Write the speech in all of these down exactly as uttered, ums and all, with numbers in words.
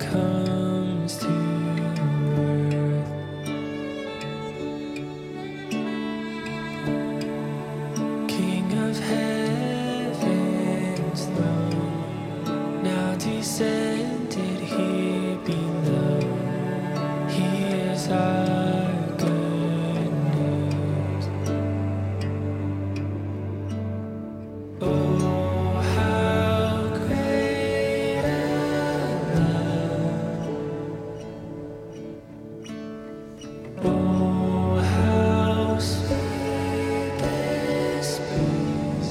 comes to earth. King of heaven's throne, now descended here below. He is our good news. Oh, how great a love. Oh, how sweet this peace.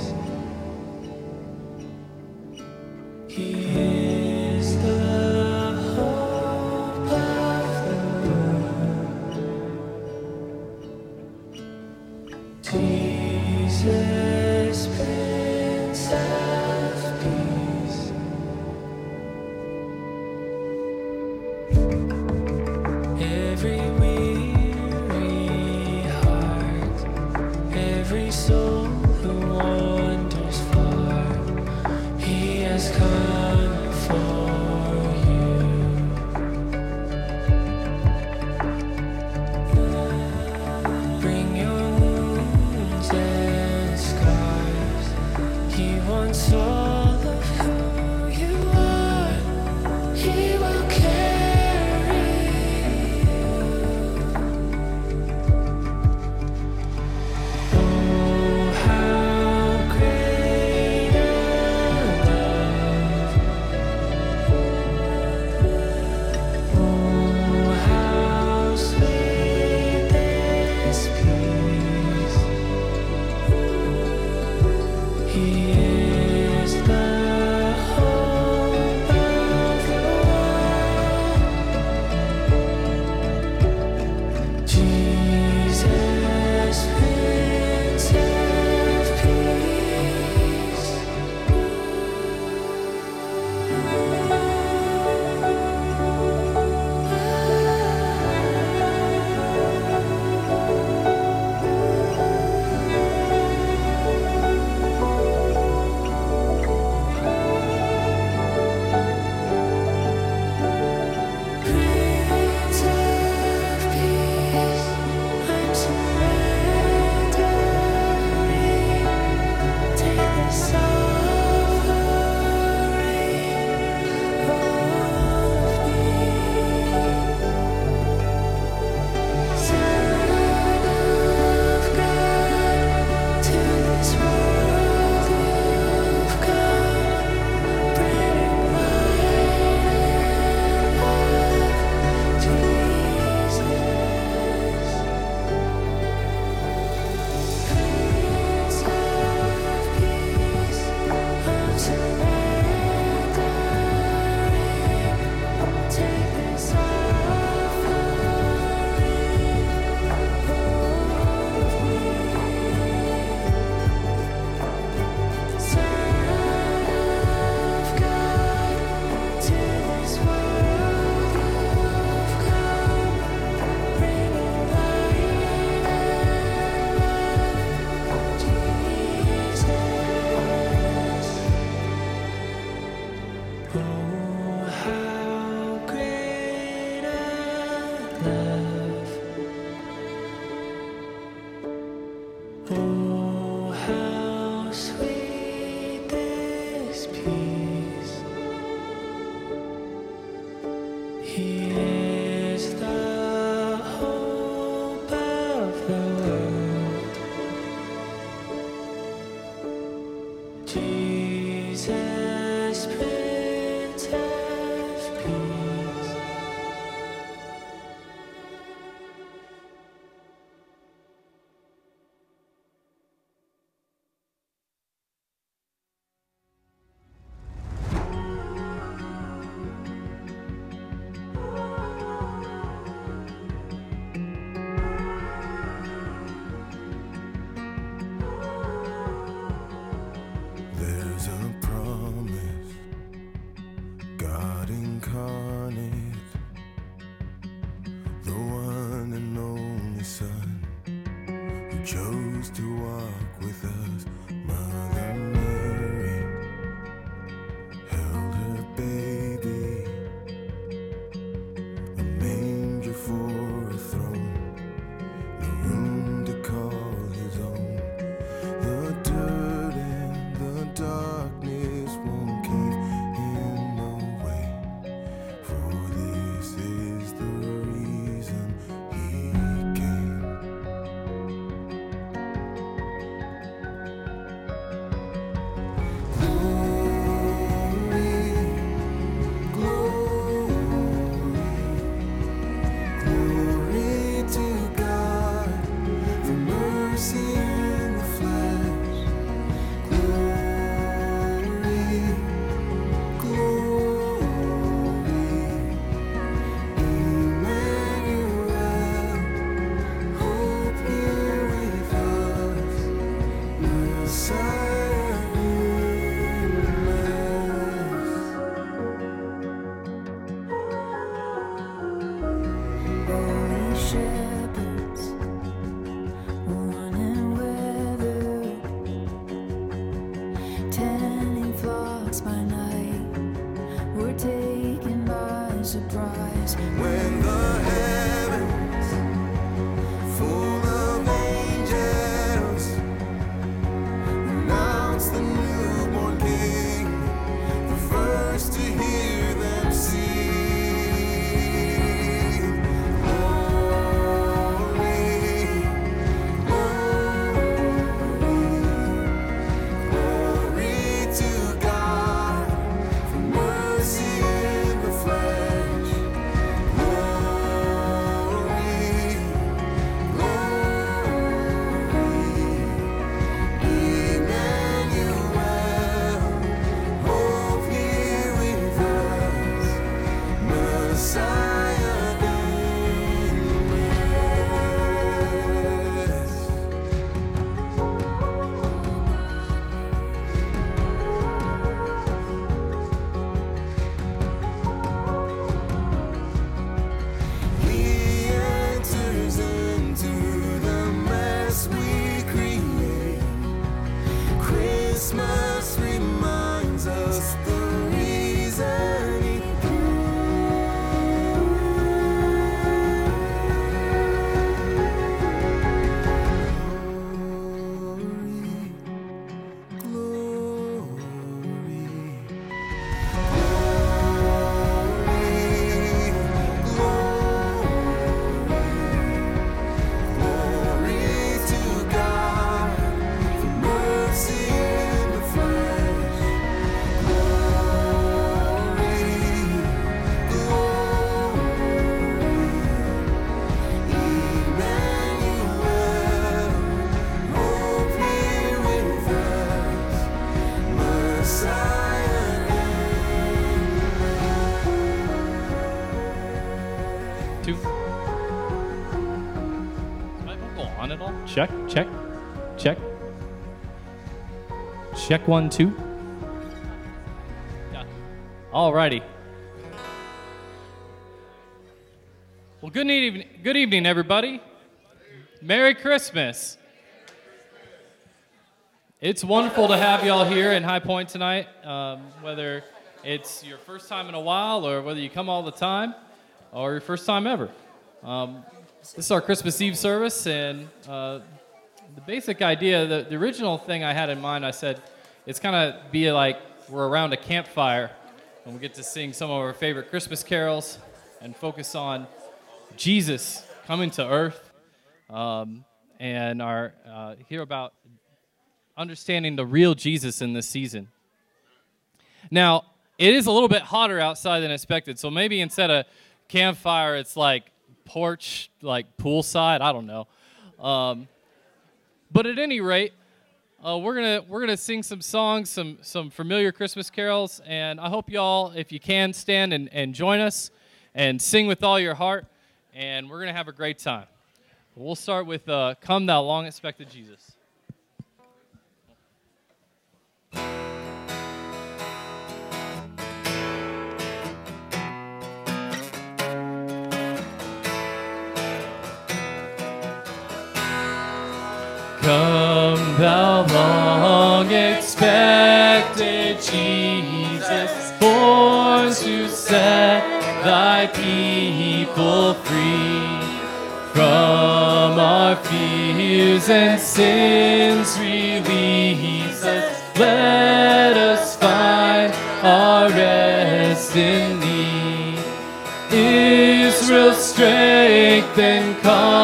He is the hope of the world. Jesus, Prince of Peace. Every weary heart, every soul who wanders far, He has come for you. Bring your wounds and scars. He wants all of who you are. He will carry you. Oh, how great a love. Oh, how sweet this peace. He is the hope of the world. Jesus, Prince of Peace. Prince of Peace, I'm surrendering. Take this offering of me. Son of God, to this world you've come, bringing light and love, Jesus. Prince of Peace, I'm surrendering. Take this offering of me. Son of God, to this world you've come, bringing light and love, Jesus. Oh, how great a love. Oh, how sweet this peace. He is the hope of the world. Jesus, Prince of Peace. Oh surprise. When the heavens full of angels announce the newborn King, the first to hear them sing, glory, glory, glory to God, for mercy in the flesh. Glory, Emmanuel, hope here with us, Messiah nameless. He enters into the mess we create. Christmas reminds us the reason he came. Glory, glory, glory to God, for mercy in the flesh. Glory, Emmanuel, hope here with us, Messiah Two. Is my vocal on at all? Check, check, check. Check one, two. Yeah. Alrighty. Well, good evening, good evening, everybody. Merry Christmas. It's wonderful to have y'all here in High Point tonight, um, whether it's your first time in a while or whether you come all the time or your first time ever. Um, this is our Christmas Eve service, and uh, the basic idea, the, the original thing I had in mind, I said, it's kind of be like we're around a campfire and we get to sing some of our favorite Christmas carols and focus on Jesus coming to earth, um, and our uh, hear about understanding the real Jesus in this season. Now, it is a little bit hotter outside than expected, so maybe instead of campfire, it's like porch, like poolside. I don't know. Um, but at any rate, uh, we're gonna we're gonna sing some songs, some some familiar Christmas carols, and I hope y'all, if you can, stand and, and join us and sing with all your heart, and we're gonna have a great time. We'll start with uh, "Come Thou Long Expected Jesus." Come thou long expected Jesus, born to set thy people free from our fears and sins. Release us, let us find our rest in thee. Israel's strength and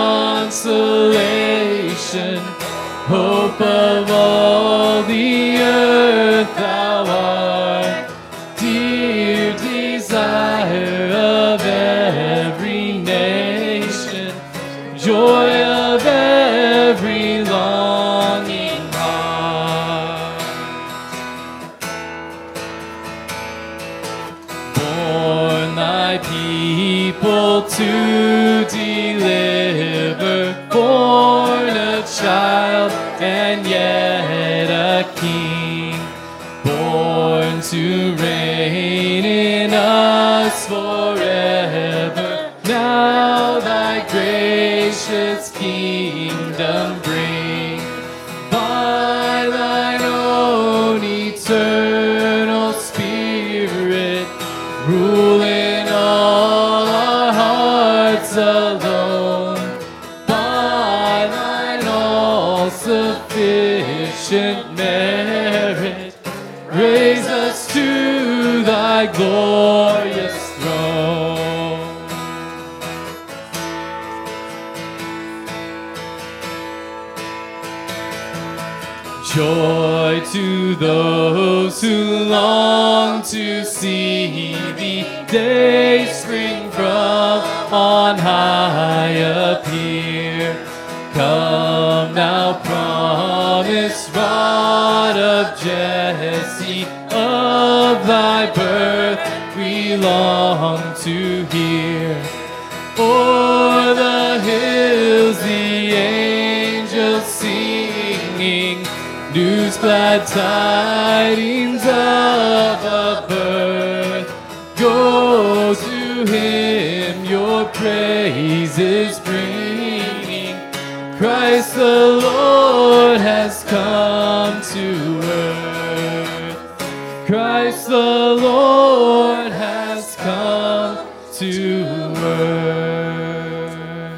consolation, hope of all the earth, thou art, dear desire of every nation, joy of every longing heart. Born thy people to deliver, born a child and yet a king, born to reign in us forever. Now thy gracious kingdom bring, by thine own eternal Spirit, rule in all Joy to those who long to see the day spring from on high appear. Come now, promise rod of Jesse, of thy birth we long to hear. O'er the hills the angels singing, news glad tidings of a birth. Go to him your praises bringing, Christ the Lord has come to earth. Christ the Lord has come to earth.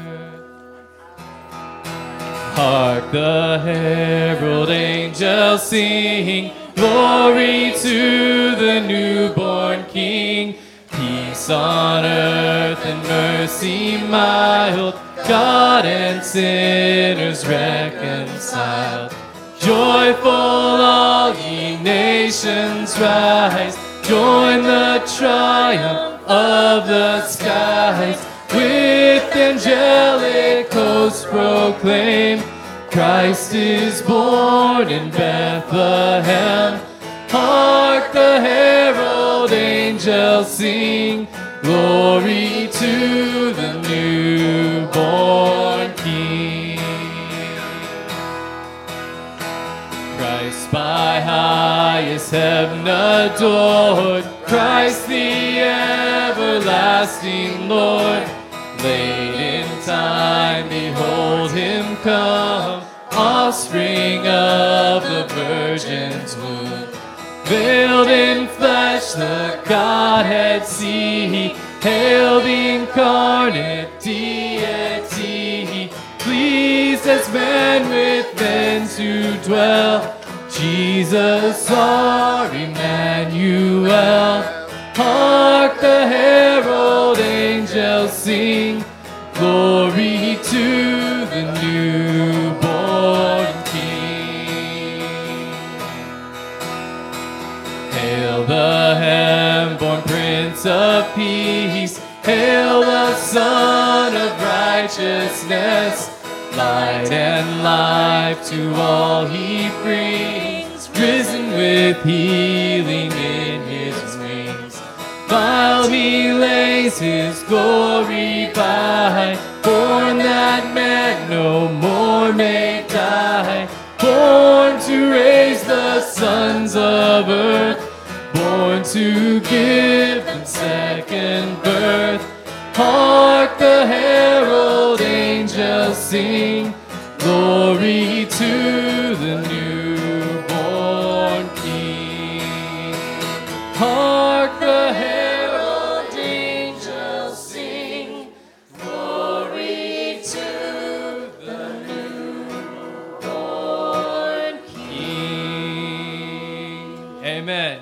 Hark the herald angels sing, glory to the newborn King. Peace on earth and mercy mild, God and sinners reconciled. Joyful all ye nations rise, join the triumph of the skies. With angelic hosts proclaim, Christ is born in Bethlehem. Hark the herald angels sing, glory to the newborn King. Christ by highest heaven adored, Christ the everlasting Lord. Late in time, behold him come, offspring of the Virgin's womb. Veiled in flesh, the Godhead see. Hail the incarnate deity, pleased as man with men to dwell. Jesus our Emmanuel. Hark the herald angels sing, glory to the newborn King. Hail the heaven-born Prince of Peace, hail the Son of Righteousness. Light and life to all he brings, risen with healing in his wings. While he lays his glory by, born that man no more may die. Born to raise the sons of earth, born to give them second birth. Hark the herald angels sing, glory to the newborn King. Hark the herald angels sing, glory to the newborn King. Amen.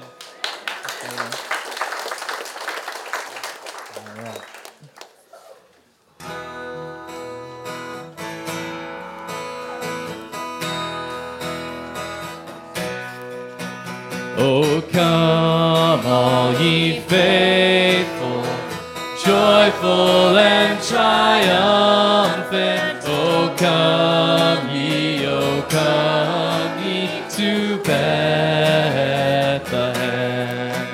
Oh, come, all ye faithful, joyful and triumphant. Oh, come ye, oh, come ye to Bethlehem.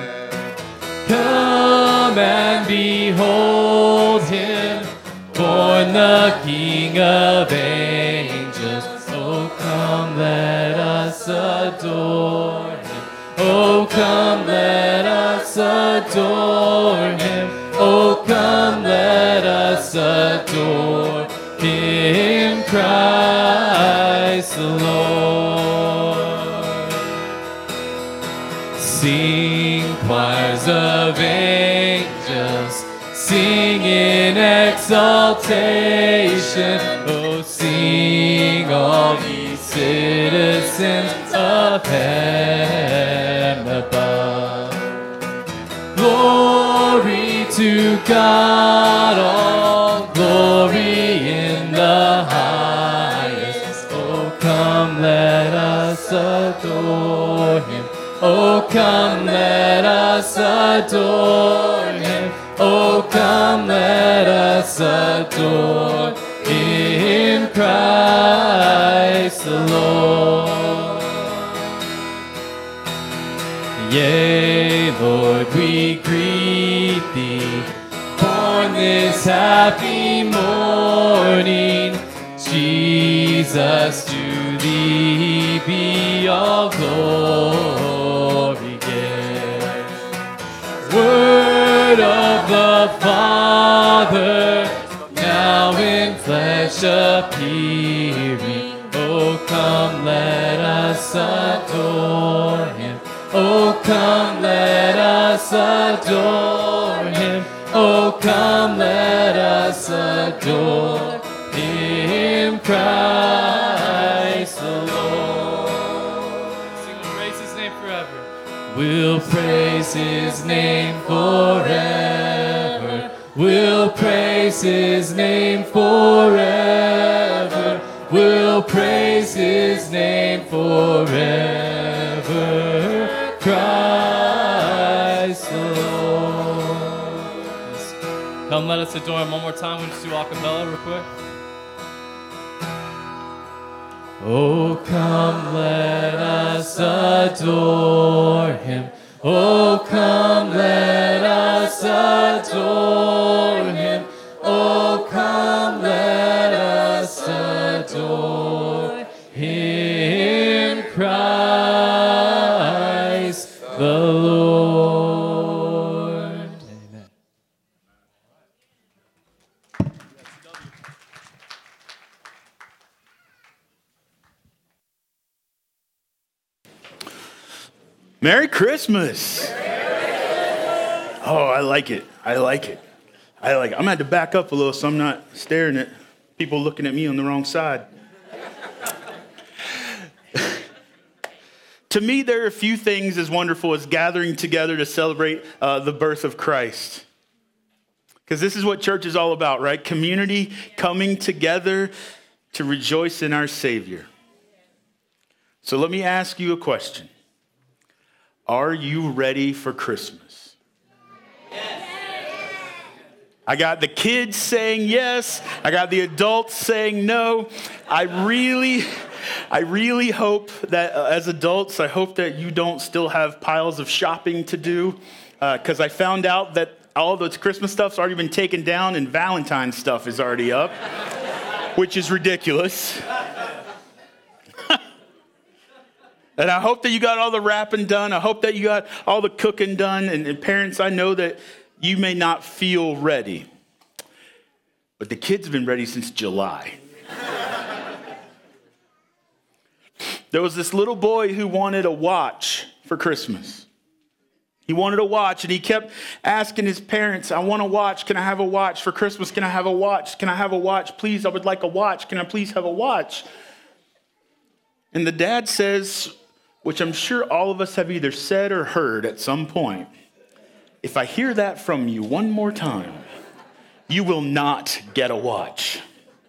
Come and behold him, born the King of angels. Oh, come, let us adore him. Oh, come, let us adore him. Oh, come, let us adore him, Christ the Lord. Sing, choirs of angels, sing in exaltation. Oh, sing, all ye citizens of heaven above. Glory to God, all glory in the highest. Oh, come, let us adore adore him. Oh, come, let us adore in Christ the Lord. Yea, Lord, we greet thee, born this happy morning. Jesus, to thee be all glory given. Word of the Father, now in flesh appearing. Oh, come, let us adore him. Oh, come, let us adore him. Oh, come, let us adore him, Christ the Lord. Sing, we'll praise his name forever. We'll praise his name forever. We'll praise his name forever. We'll praise his name forever. Christ the Lord. Yes. Come, let us adore him one more time. We'll just do a cappella real quick. Oh, come, let us adore him. Oh, come, let us adore him. Oh, come, let us adore him, Christ the Lord. Amen. Merry Christmas. Oh, I like it. I like it. I like it. I'm going to have to back up a little so I'm not staring at people looking at me on the wrong side. To me, there are a few things as wonderful as gathering together to celebrate uh, the birth of Christ. Because this is what church is all about, right? Community coming together to rejoice in our Savior. So let me ask you a question. Are you ready for Christmas? Yes. I got the kids saying yes. I got the adults saying no. I really, I really hope that uh, as adults, I hope that you don't still have piles of shopping to do. Because uh, I found out that all those Christmas stuff's already been taken down and Valentine's stuff is already up, which is ridiculous. And I hope that you got all the wrapping done. I hope that you got all the cooking done. And, and parents, I know that you may not feel ready. But the kids have been ready since July. There was this little boy who wanted a watch for Christmas. He wanted a watch, and he kept asking his parents, I want a watch. Can I have a watch for Christmas? Can I have a watch? Can I have a watch? Please, I would like a watch. Can I please have a watch? And the dad says, which I'm sure all of us have either said or heard at some point, if I hear that from you one more time, you will not get a watch.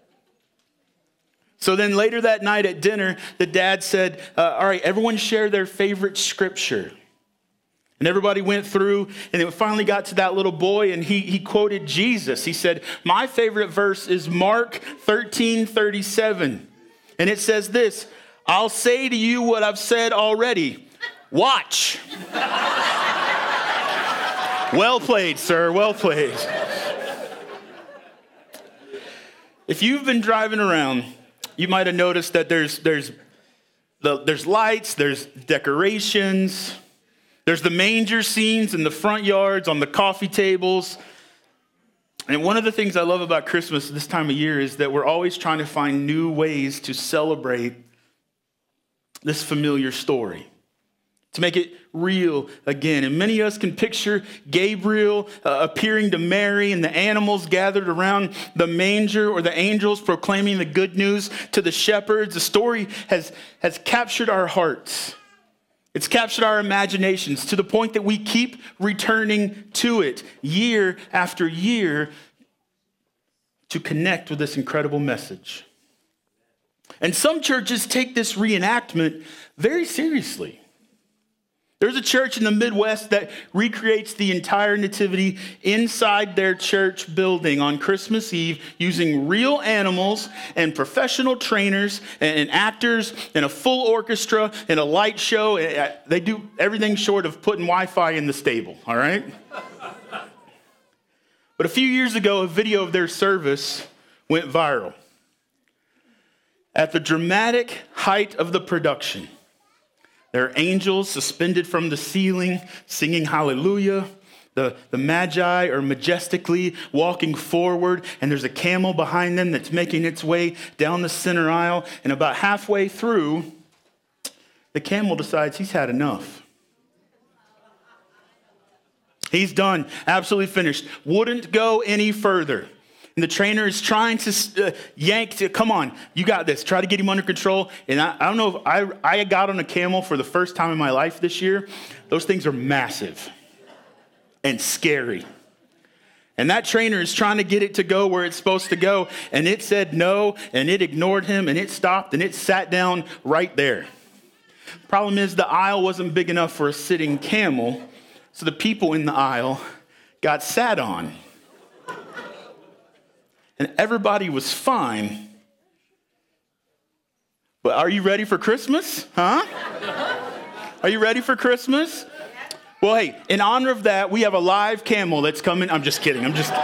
So then later that night at dinner, the dad said, uh, all right, everyone share their favorite scripture. And everybody went through, and it finally got to that little boy, and he, he quoted Jesus. He said, my favorite verse is Mark thirteen thirty-seven. And it says this, I'll say to you what I've said already. Watch. Well played, sir. Well played. If you've been driving around, you might have noticed that there's there's the, there's lights, there's decorations, there's the manger scenes in the front yards, on the coffee tables. And one of the things I love about Christmas this time of year is that we're always trying to find new ways to celebrate this familiar story, to make it real again. And many of us can picture Gabriel uh, appearing to Mary and the animals gathered around the manger, or the angels proclaiming the good news to the shepherds. The story has, has captured our hearts. It's captured our imaginations to the point that we keep returning to it year after year to connect with this incredible message. And some churches take this reenactment very seriously. There's a church in the Midwest that recreates the entire nativity inside their church building on Christmas Eve using real animals and professional trainers and, and actors and a full orchestra and a light show. They do everything short of putting Wi-Fi in the stable, all right? But a few years ago, a video of their service went viral. At the dramatic height of the production, there are angels suspended from the ceiling singing hallelujah. The, the magi are majestically walking forward, and there's a camel behind them that's making its way down the center aisle. And about halfway through, the camel decides he's had enough. He's done, absolutely finished. Wouldn't go any further. And the trainer is trying to uh, yank to, come on, you got this. Try to get him under control. And I, I don't know if I, I got on a camel for the first time in my life this year. Those things are massive and scary. And that trainer is trying to get it to go where it's supposed to go. And it said no, and it ignored him, and it stopped, and it sat down right there. Problem is, the aisle wasn't big enough for a sitting camel, so the people in the aisle got sat on. And everybody was fine. But are you ready for Christmas? Huh? Are you ready for Christmas? Well, hey, in honor of that, we have a live camel that's coming. I'm just kidding. I'm just.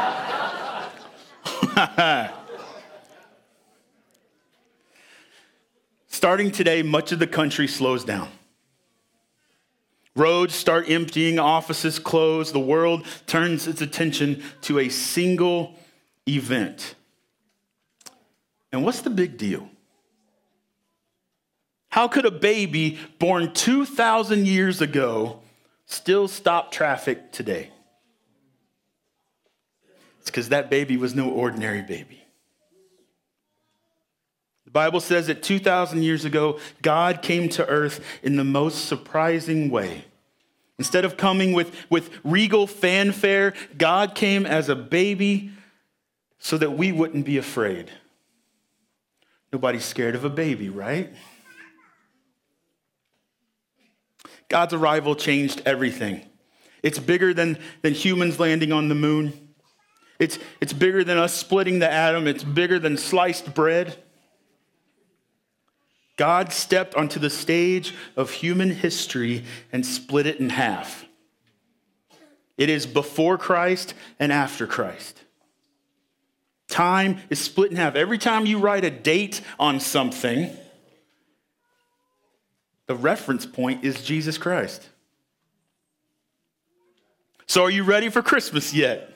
Starting today, much of the country slows down. Roads start emptying, offices close, the world turns its attention to a single event. And what's the big deal? How could a baby born two thousand years ago still stop traffic today? It's because that baby was no ordinary baby. The Bible says that two thousand years ago, God came to earth in the most surprising way. Instead of coming with, with regal fanfare, God came as a baby so that we wouldn't be afraid. Nobody's scared of a baby, right? God's arrival changed everything. It's bigger than, than humans landing on the moon. It's, it's bigger than us splitting the atom. It's bigger than sliced bread. God stepped onto the stage of human history and split it in half. It is before Christ and after Christ. Time is split in half. Every time you write a date on something, the reference point is Jesus Christ. So are you ready for Christmas yet?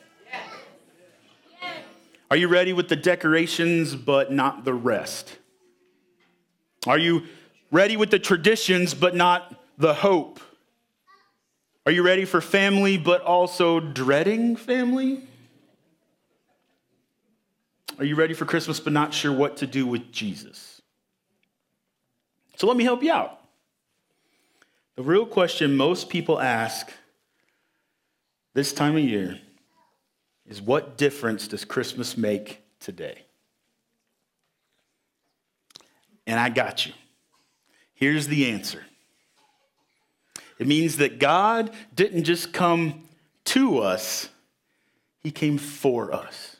Are you ready with the decorations but not the rest? Are you ready with the traditions but not the hope? Are you ready for family but also dreading family? Are you ready for Christmas but not sure what to do with Jesus? So let me help you out. The real question most people ask this time of year is, what difference does Christmas make today? And I got you. Here's the answer. It means that God didn't just come to us, he came for us.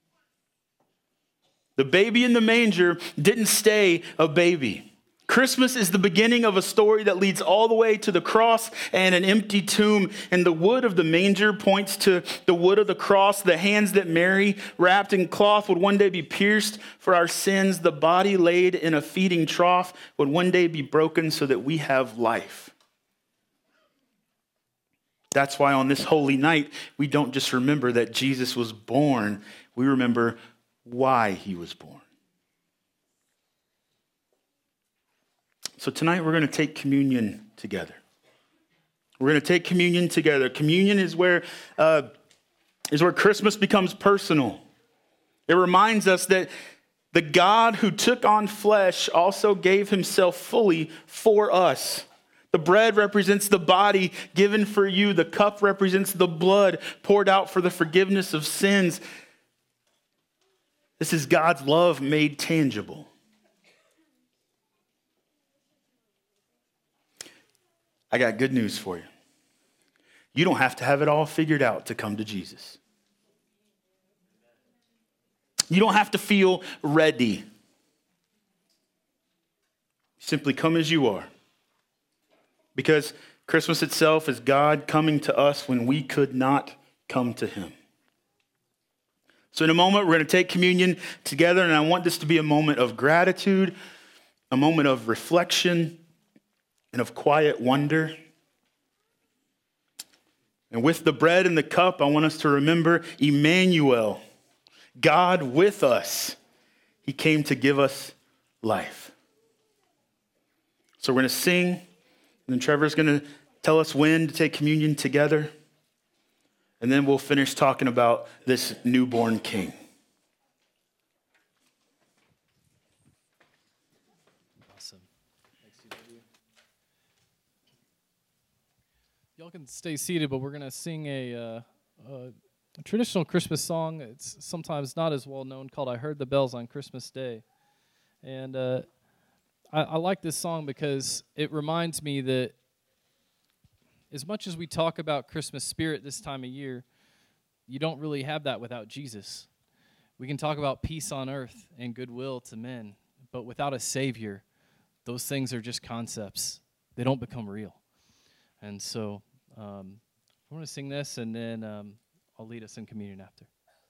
The baby in the manger didn't stay a baby. Christmas is the beginning of a story that leads all the way to the cross and an empty tomb. And the wood of the manger points to the wood of the cross. The hands that Mary, wrapped in cloth, would one day be pierced for our sins. The body laid in a feeding trough would one day be broken so that we have life. That's why on this holy night, we don't just remember that Jesus was born. We remember why he was born. So tonight we're going to take communion together. We're going to take communion together. Communion is where uh, is where Christmas becomes personal. It reminds us that the God who took on flesh also gave himself fully for us. The bread represents the body given for you. The cup represents the blood poured out for the forgiveness of sins. This is God's love made tangible. I got good news for you. You don't have to have it all figured out to come to Jesus. You don't have to feel ready. Simply come as you are. Because Christmas itself is God coming to us when we could not come to him. So in a moment, we're going to take communion together, and I want this to be a moment of gratitude, a moment of reflection, and of quiet wonder. And with the bread and the cup, I want us to remember Emmanuel, God with us. He came to give us life. So we're going to sing, and then Trevor's going to tell us when to take communion together. And then we'll finish talking about this newborn king. Awesome. Thanks, C W. Y'all can stay seated, but we're going to sing a, uh, a, a traditional Christmas song. It's sometimes not as well known, called I Heard the Bells on Christmas Day. And uh, I, I like this song because it reminds me that as much as we talk about Christmas spirit this time of year, you don't really have that without Jesus. We can talk about peace on earth and goodwill to men, but without a Savior, those things are just concepts. They don't become real. And so um, I want to sing this, and then um, I'll lead us in communion after.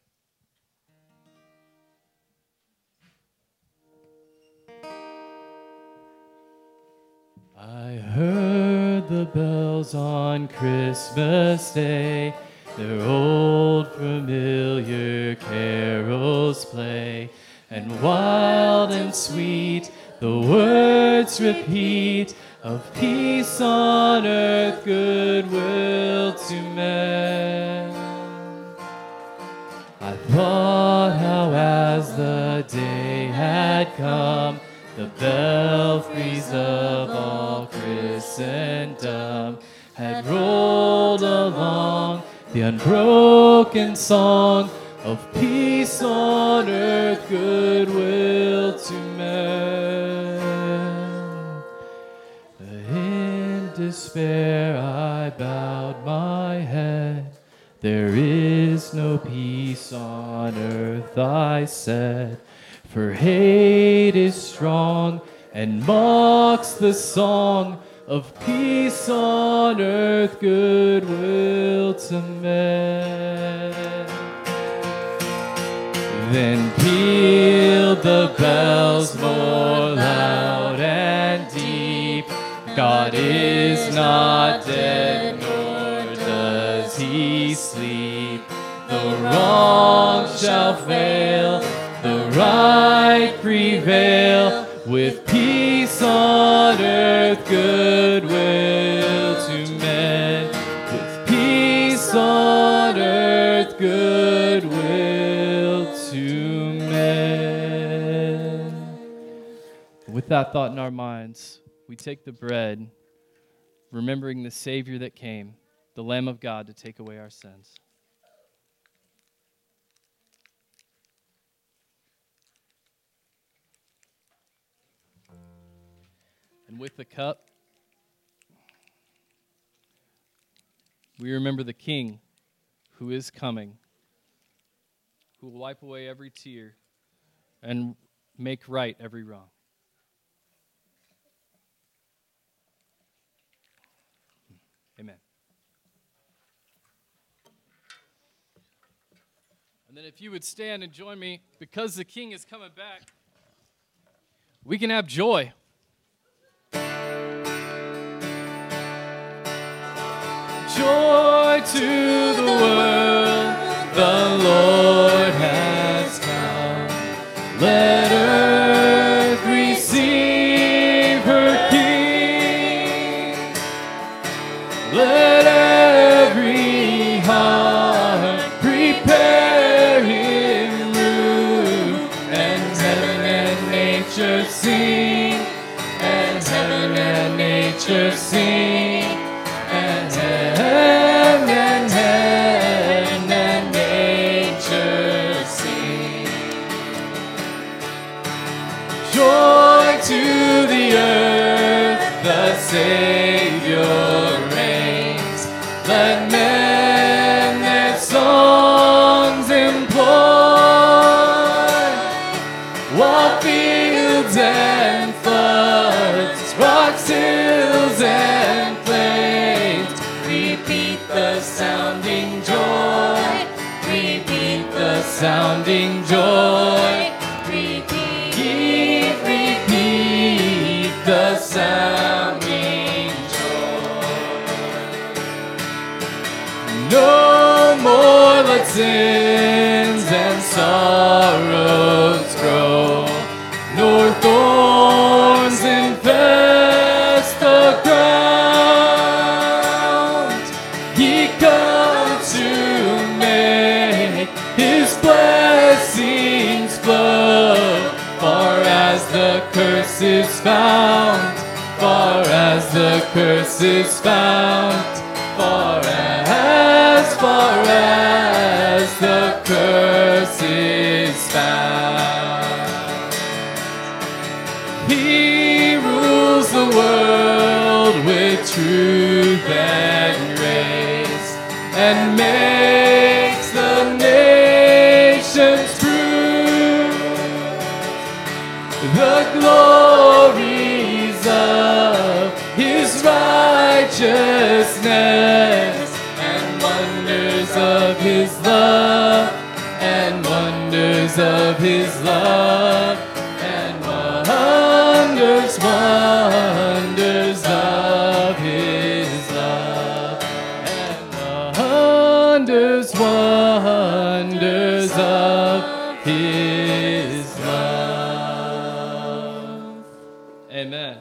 I heard the bells on Christmas Day, their old familiar carols play, and wild and sweet the words repeat of peace on earth, goodwill to men. I thought how as the day had come, the belfries of all Christendom had rolled along the unbroken song of peace on earth, goodwill to men. But in despair I bowed my head. There is no peace on earth, I said. For hate is strong and mocks the song of peace on earth, goodwill to men. Then pealed the bells more loud and deep. God is not dead, nor does he sleep. The wrong shall fail, the right prevail, with peace on earth, goodwill to men. With peace on earth, goodwill to men. With that thought in our minds, we take the bread, remembering the Savior that came, the Lamb of God, to take away our sins. And with the cup, we remember the King who is coming, who will wipe away every tear and make right every wrong. Amen. And then if you would stand and join me, because the King is coming back, we can have joy. Joy to the world, the Lord has come. Let earth receive her King. Let every heart prepare him room. And heaven and nature sing. And heaven and nature sing. And heaven and heaven the sounding joy. Repeat, repeat the sounding joy. No more let sins and sorrows grow, nor thorns infest the ground. He comes to make his blessings flow, far as the curse is found, far as the curse is found, far as, far as the curse is found. He rules the world with truth and grace, and makes the nations prove the glories of his righteousness, and wonders of his love, and wonders of his love, and wonders, wonders of his love, and wonders, wonders of his love. Amen.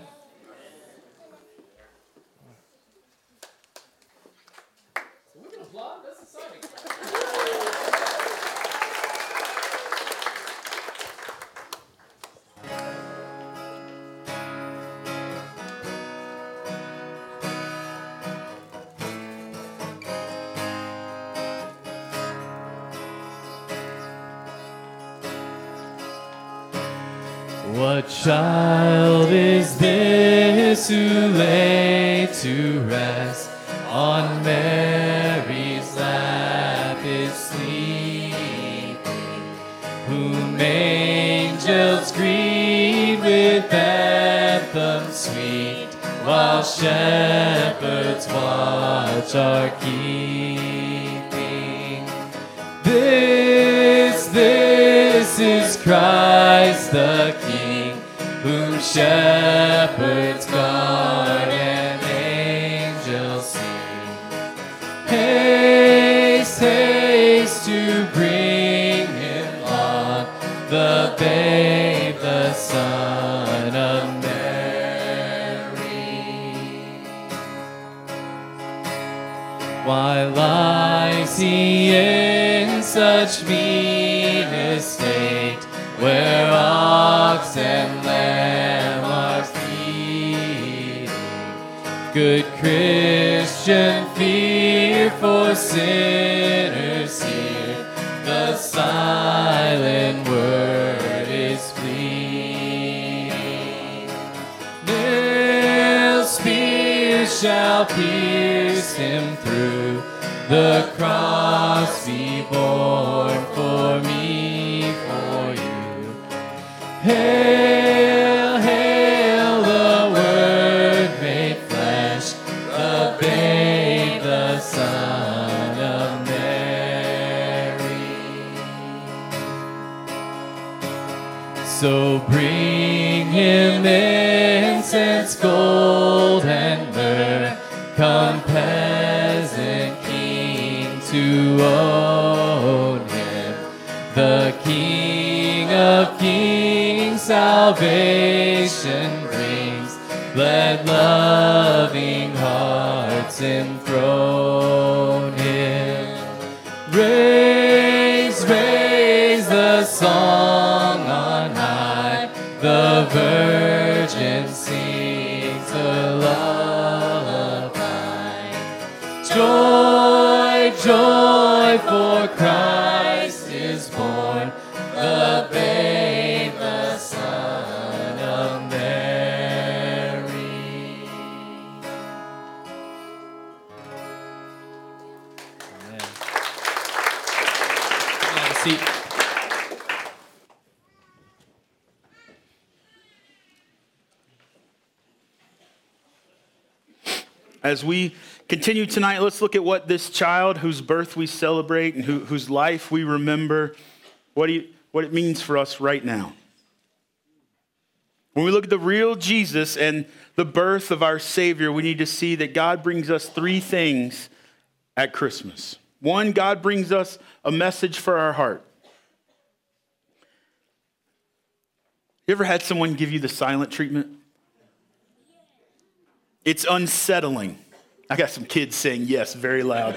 What child is this who lay to rest on Mary's lap is sleeping, whom angels greet with anthems sweet, while shepherds watch are keeping? This, this is Christ the King, whom shepherds guard and angels sing. Haste, haste to bring him on, the babe, the Son of Mary. Why lies he in such mean estate, where ox and lamb are feeding? Good Christian, fear for sinners here, the silent word is pleading. Nail spears shall pierce him through, the cross be borne for me, for you. Hail, hail, the Word made flesh, the babe, the Son of Mary. So bring him incense, gold, and myrrh, come peasant king to own him, the King of kings, salvation brings. Let loving hearts enthrone him. Raise, raise the song on high, the Virgin sings a lullaby. Joy, joy, for Christ is born, the babe, the Son of Mary. Amen. Have a seat. As we continue tonight, let's look at what this child whose birth we celebrate and who, whose life we remember, what, he, what it means for us right now. When we look at the real Jesus and the birth of our Savior, we need to see that God brings us three things at Christmas. One, God brings us a message for our heart. You ever had someone give you the silent treatment? It's unsettling. I got some kids saying yes very loud.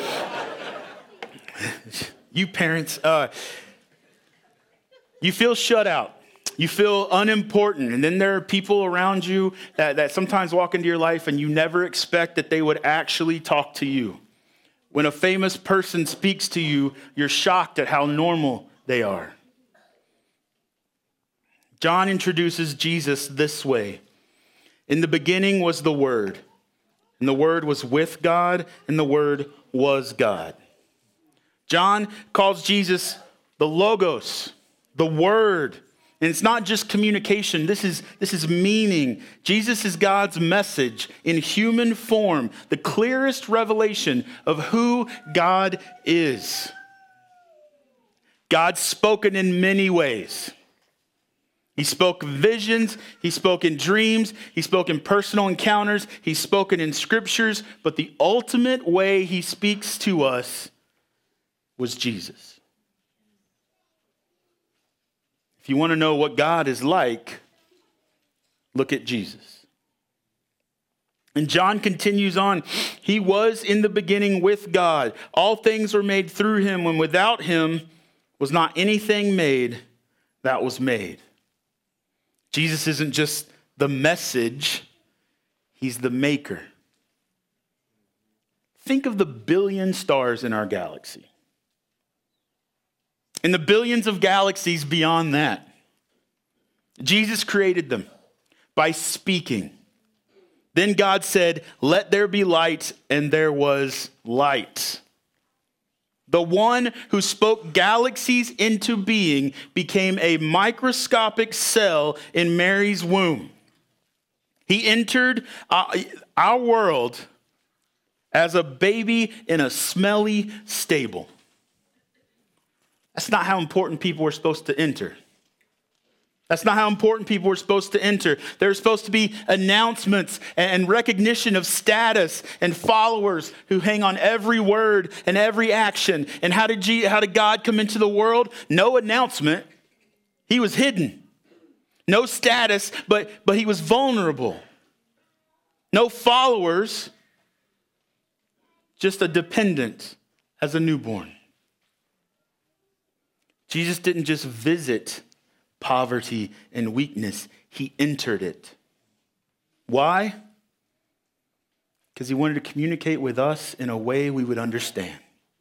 You parents, uh, you feel shut out. You feel unimportant. And then there are people around you that, that sometimes walk into your life and you never expect that they would actually talk to you. When a famous person speaks to you, you're shocked at how normal they are. John introduces Jesus this way. In the beginning was the Word, and the Word was with God, and the Word was God. John calls Jesus the Logos, the Word. And it's not just communication. This is, this is meaning. Jesus is God's message in human form, the clearest revelation of who God is. God's spoken in many ways. He spoke visions, he spoke in dreams, he spoke in personal encounters, he's spoken in scriptures, but the ultimate way he speaks to us was Jesus. If you want to know what God is like, look at Jesus. And John continues on. He was in the beginning with God. All things were made through him, and without him was not anything made that was made. Jesus isn't just the message, he's the maker. Think of the billion stars in our galaxy. And the billions of galaxies beyond that. Jesus created them by speaking. Then God said, "Let there be light," and there was light. The one who spoke galaxies into being became a microscopic cell in Mary's womb. He entered our world as a baby in a smelly stable. That's not how important people were supposed to enter. That's not how important people were supposed to enter. There's supposed to be announcements and recognition of status and followers who hang on every word and every action. And how did, G- how did God come into the world? No announcement. He was hidden. No status, but, but he was vulnerable. No followers, just a dependent as a newborn. Jesus didn't just visit poverty and weakness, he entered it. Why? Because he wanted to communicate with us in a way we would understand.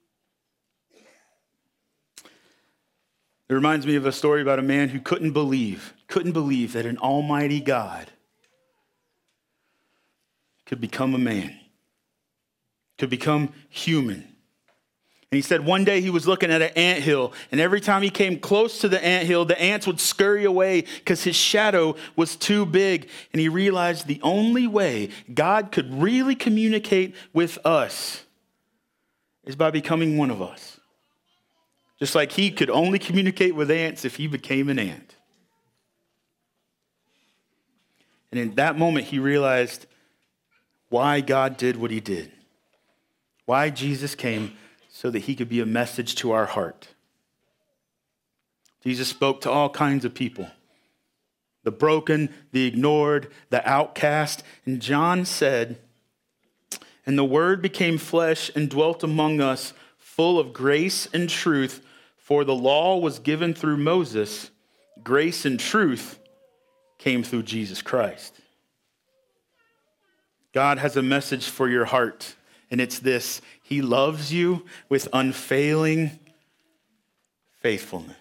It reminds me of a story about a man who couldn't believe, couldn't believe that an almighty God could become a man, could become human. And he said one day he was looking at an anthill, and every time he came close to the anthill, the ants would scurry away because his shadow was too big. And he realized the only way God could really communicate with us is by becoming one of us. Just like he could only communicate with ants if he became an ant. And in that moment, he realized why God did what he did. Why Jesus came so that he could be a message to our heart. Jesus spoke to all kinds of people. The broken, the ignored, the outcast. And John said, "And the Word became flesh and dwelt among us, full of grace and truth. For the law was given through Moses. Grace and truth came through Jesus Christ." God has a message for your heart. And it's this: he loves you with unfailing faithfulness.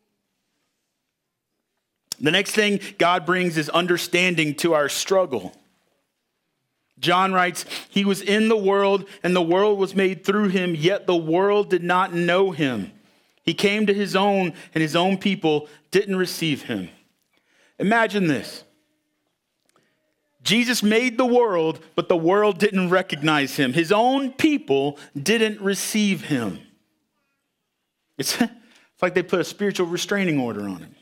The next thing God brings is understanding to our struggle. John writes, "He was in the world, and the world was made through him, yet the world did not know him. He came to his own, and his own people didn't receive him." Imagine this. Jesus made the world, but the world didn't recognize him. His own people didn't receive him. It's, it's like they put a spiritual restraining order on him.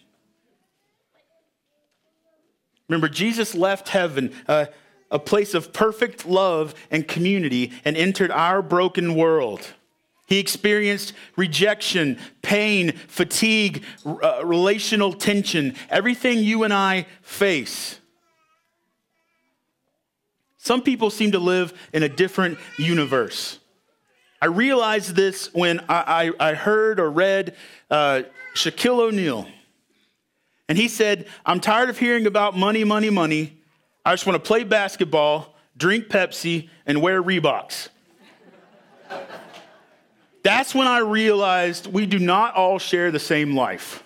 Remember, Jesus left heaven, uh, a place of perfect love and community, and entered our broken world. He experienced rejection, pain, fatigue, uh, relational tension, everything you and I face. Some people seem to live in a different universe. I realized this when I, I, I heard or read uh, Shaquille O'Neal. And he said, I'm tired of hearing about money, money, money. I just want to play basketball, drink Pepsi, and wear Reeboks. That's when I realized we do not all share the same life.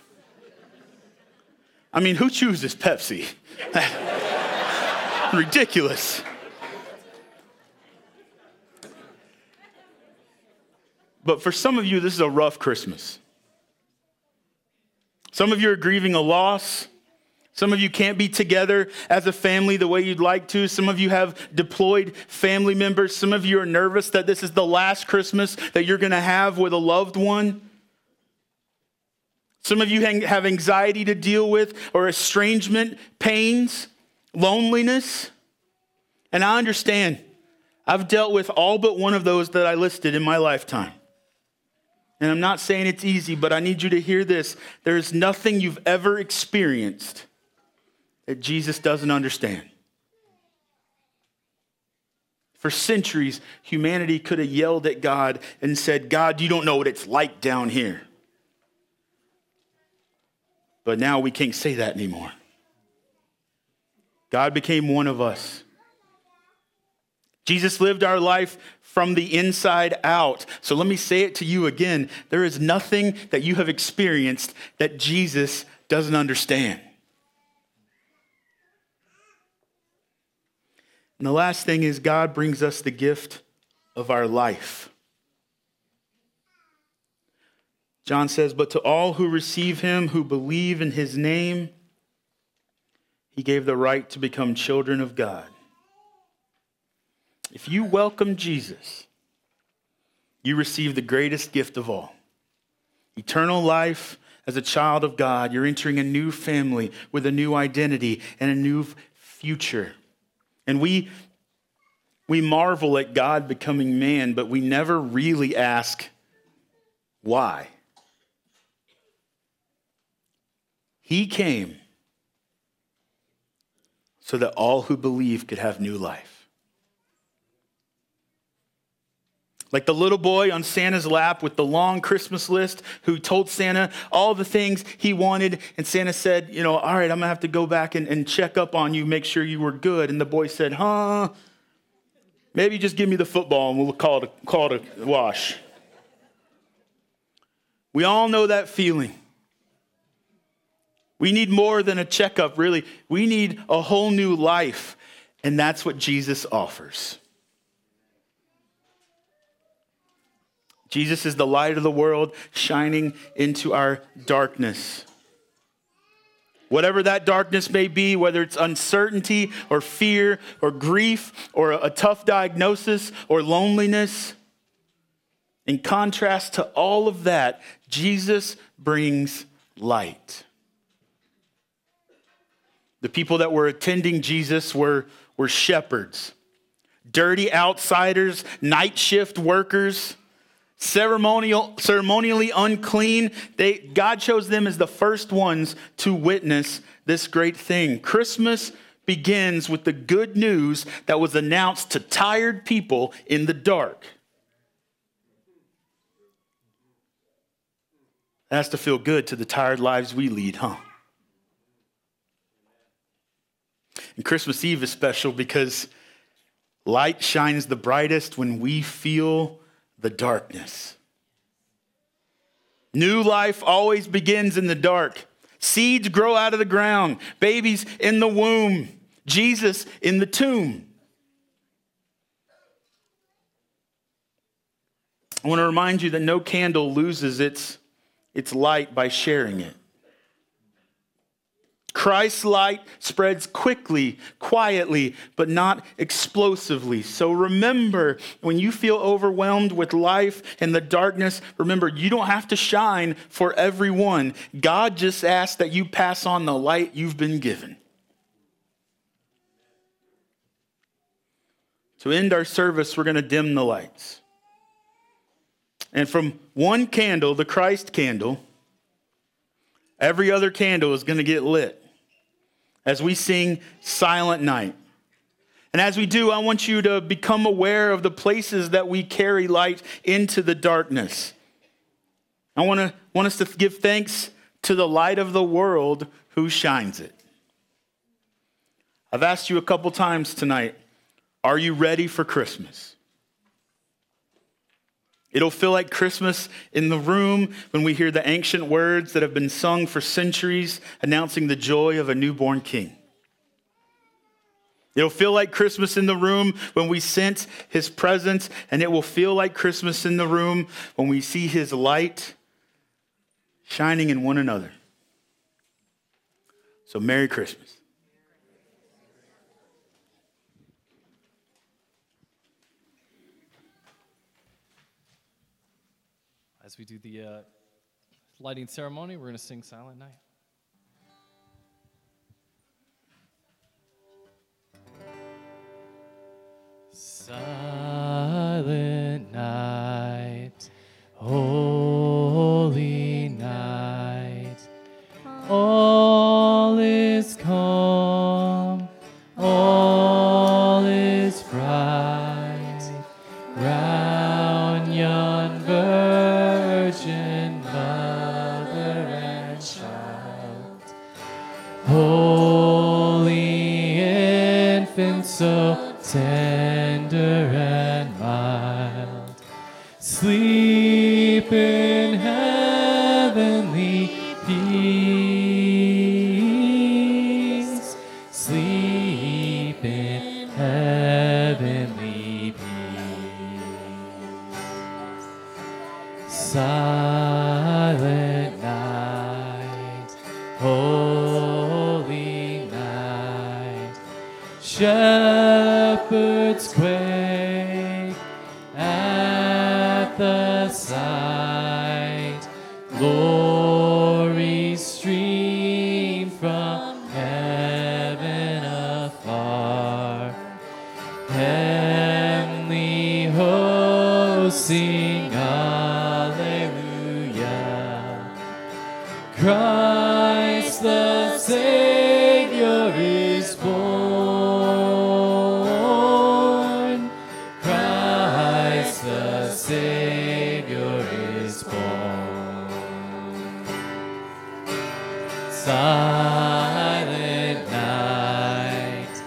I mean, who chooses Pepsi? Ridiculous. But for some of you, this is a rough Christmas. Some of you are grieving a loss. Some of you can't be together as a family the way you'd like to. Some of you have deployed family members. Some of you are nervous that this is the last Christmas that you're going to have with a loved one. Some of you have anxiety to deal with, or estrangement, pains, loneliness. And I understand. I've dealt with all but one of those that I listed in my lifetime. And I'm not saying it's easy, but I need you to hear this. There is nothing you've ever experienced that Jesus doesn't understand. For centuries, humanity could have yelled at God and said, God, you don't know what it's like down here. But now we can't say that anymore. God became one of us. Jesus lived our life from the inside out. So let me say it to you again. There is nothing that you have experienced that Jesus doesn't understand. And the last thing is God brings us the gift of our life. John says, but to all who receive him, who believe in his name, he gave the right to become children of God. If you welcome Jesus, you receive the greatest gift of all. Eternal life as a child of God. You're entering a new family with a new identity and a new future. And we, we marvel at God becoming man, but we never really ask why. He came so that all who believe could have new life. Like the little boy on Santa's lap with the long Christmas list who told Santa all the things he wanted. And Santa said, you know, all right, I'm going to have to go back and, and check up on you, make sure you were good. And the boy said, huh, maybe just give me the football and we'll call it a, call it a wash. We all know that feeling. We need more than a checkup, really. We need a whole new life. And that's what Jesus offers. Jesus is the light of the world shining into our darkness. Whatever that darkness may be, whether it's uncertainty or fear or grief or a tough diagnosis or loneliness, in contrast to all of that, Jesus brings light. The people that were attending Jesus were, were shepherds, dirty outsiders, night shift workers, ceremonial, ceremonially unclean. They, God chose them as the first ones to witness this great thing. Christmas begins with the good news that was announced to tired people in the dark. That has to feel good to the tired lives we lead, huh? And Christmas Eve is special because light shines the brightest when we feel the darkness. New life always begins in the dark. Seeds grow out of the ground. Babies in the womb. Jesus in the tomb. I want to remind you that no candle loses its, its light by sharing it. Christ's light spreads quickly, quietly, but not explosively. So remember, when you feel overwhelmed with life and the darkness, remember, you don't have to shine for everyone. God just asks that you pass on the light you've been given. To end our service, we're going to dim the lights. And from one candle, the Christ candle, every other candle is going to get lit as we sing Silent Night. And as we do, I want you to become aware of the places that we carry light into the darkness. I want to want us to give thanks to the light of the world who shines it. I've asked you a couple times tonight, are you ready for Christmas? It'll feel like Christmas in the room when we hear the ancient words that have been sung for centuries announcing the joy of a newborn king. It'll feel like Christmas in the room when we sense his presence, and it will feel like Christmas in the room when we see his light shining in one another. So Merry Christmas. As we do the uh, lighting ceremony, we're going to sing Silent Night. Silent night, holy night, all is calm, all is bright, round yon virgin mother and child, holy infant so tender and mild, sleep in heavenly peace, sleep in heavenly peace. Silent night, holy night, shepherds quake at the sight, glory stream from heaven afar, heavenly hosts sing hallelujah, Christ the Savior is born, Christ the Savior is born. Silent night,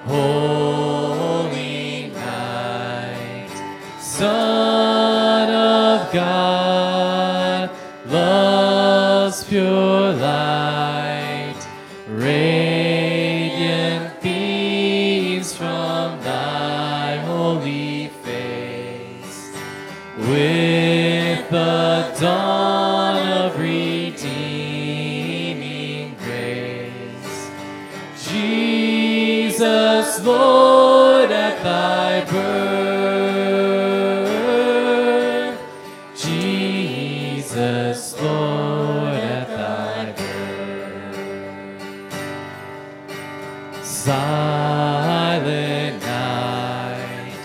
holy night, Son of God, love's pure light, radiant beams from thy holy face, with the dawn of redeeming grace. Jesus, Lord, at thy birth, Jesus, Lord, at thy birth. Silent night,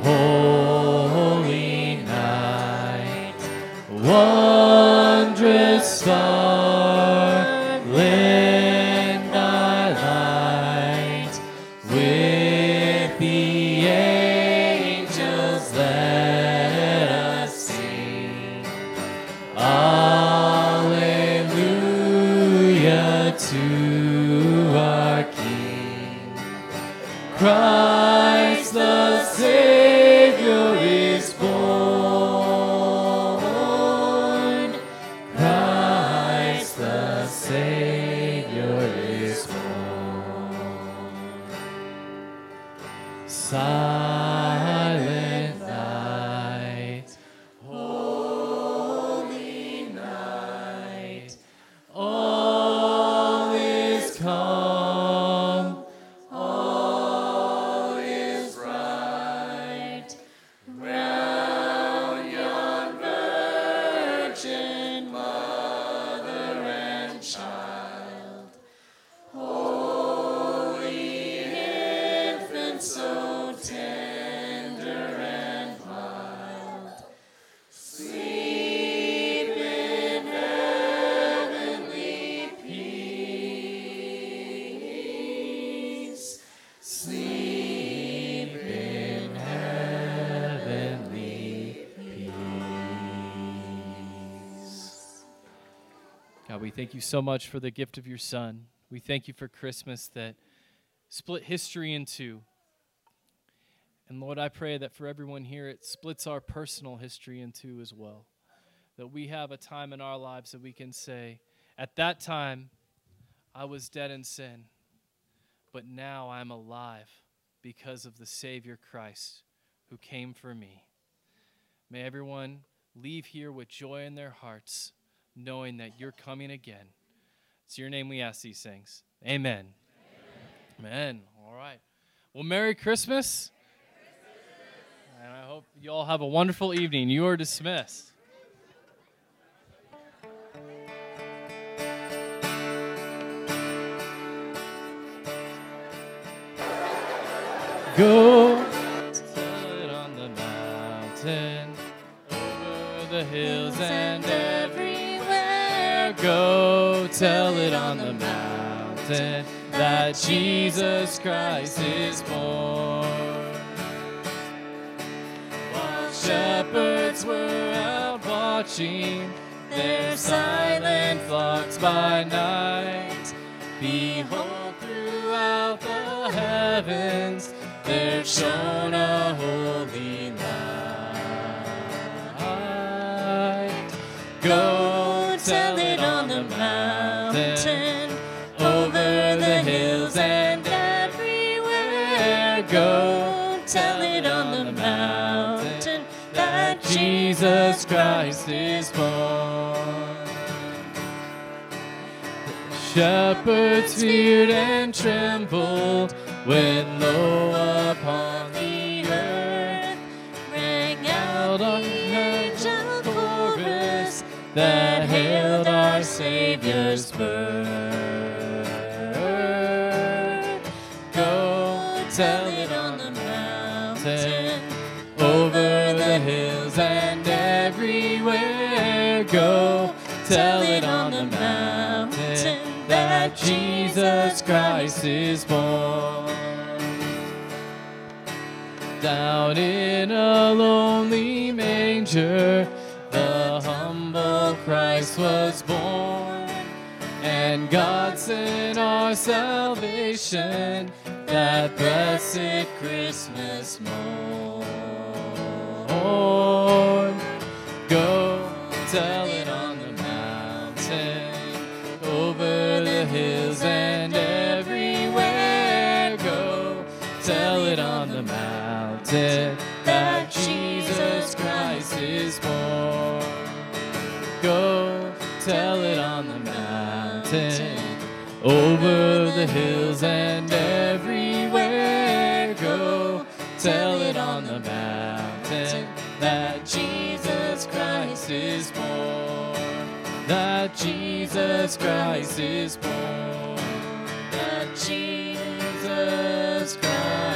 holy night, wondrous star, lend thy light, with the angels let us sing. Alleluia to our King. Christ the Savior is born. Christ the Savior is born. Silent night, holy night, all is calm. God, we thank you so much for the gift of your Son. We thank you for Christmas that split history in two. And Lord, I pray that for everyone here, it splits our personal history in two as well. That we have a time in our lives that we can say, at that time, I was dead in sin, but now I'm alive because of the Savior Christ who came for me. May everyone leave here with joy in their hearts, knowing that you're coming again. It's your name we ask these things. Amen. Amen. Amen. All right. Well, Merry Christmas. And I hope you all have a wonderful evening. You are dismissed. Go tell it on the mountain, over the hills and everywhere. Go tell it on the mountain that Jesus Christ is born. While shepherds were out watching their silent flocks by night, behold, throughout the heavens there shone a holy light. Go tell it on the mountain, over the hills and everywhere. Go tell it on the mountain that Jesus Christ is born. The shepherds feared and trembled when lo upon the earth rang out an angel chorus that hailed our Savior's birth. Go tell it on the mountain, over the hills and everywhere. Go tell it on the mountain that Jesus Christ is born. Down in a lonely manger, the humble Christ was born, and God sent our salvation that blessed Christmas morn. Go tell it on the mountain, over the hills and everywhere. Go tell it on the mountain that Jesus Christ is born. Go tell it on the mountain, over the hills and everywhere. Go tell it on the mountain that Jesus Christ is born. That Jesus Christ is born. That Jesus Christ